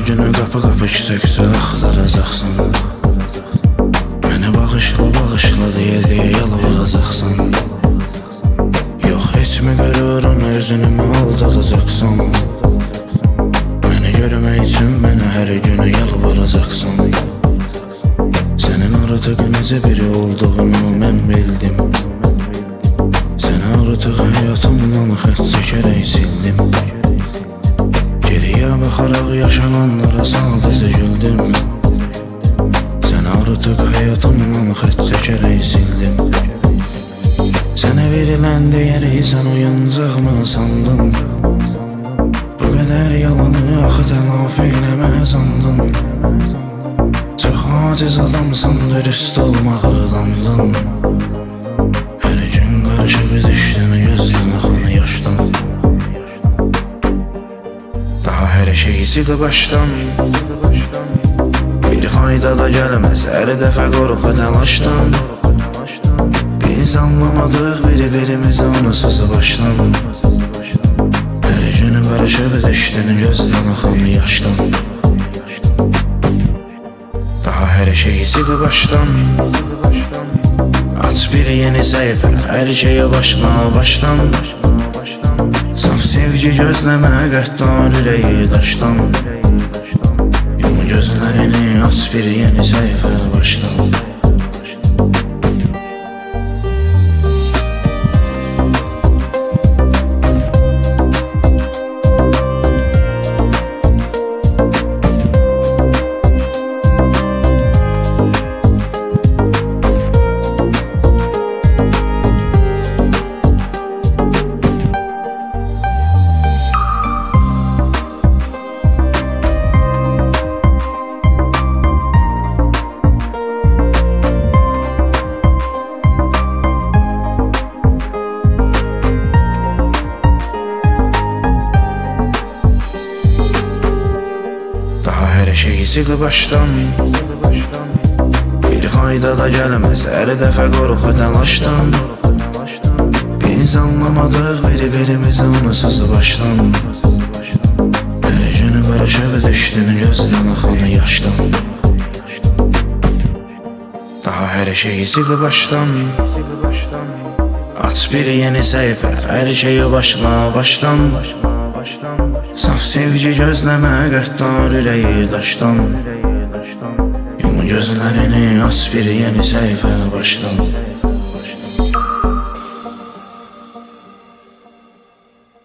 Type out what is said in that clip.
günü qapı-qapı küsə-küsə axtaracaqsan. Məni bağışla deyə yalvaracaqsan. Yox, heç mi qərarın özünü mü aldadacaqsan? Məni görmək üçün mənə hər günü yalvaracaqsan. Sənin artıq necə biri olduğunu mən bildim. Səni artıq həyatımdan xətt çəkərək sildim. Geriyə baxaraq yaşananlara sadəcə güldüm. Səni artıq həyatımdan xətt çəkərək sildim. Sənə verilən deyəri sən oyuncaq mı sandın? Bu qədər yalanı axı tələfi eləməyə sandın. Çox aciz adamsan, dürüst olmağı dandın. Hər gün qarışıb düşdün göz yanağını yaşdan. Daha hər şeyi sil başdan. Bir fayda da gəlməz hər dəfə qorxu təlaşdan. Biz anlamadıq bir-birimizi onsuz başdan. Hər gün qarışıb düşdün göz yanağını yaşdan. Daha hər şeyi sil başdan. Aç bir yeni səhifə, hər şeyə başdan. Saf sevgi gözləmə, qəddar ürəyi daşdan. Yum gözlərini, aç bir yeni səhifə başdan. Hər şeyi sil başdan. Bir fayda da gəlməz hər dəfə qorxu təlaşdan. Biz anlamadıq bir-birimizi onsuz başdan. Hər gün qarışıb düşdün göz yanağını yaşdan. Daha hər şeyi sil başdan. Aç bir yeni səhifə, hər şeyi başdan. Saf sevgi gözləmə, qəddar ürəyi daşdan. Yum gözlərini, aç bir yeni səhifə başdan.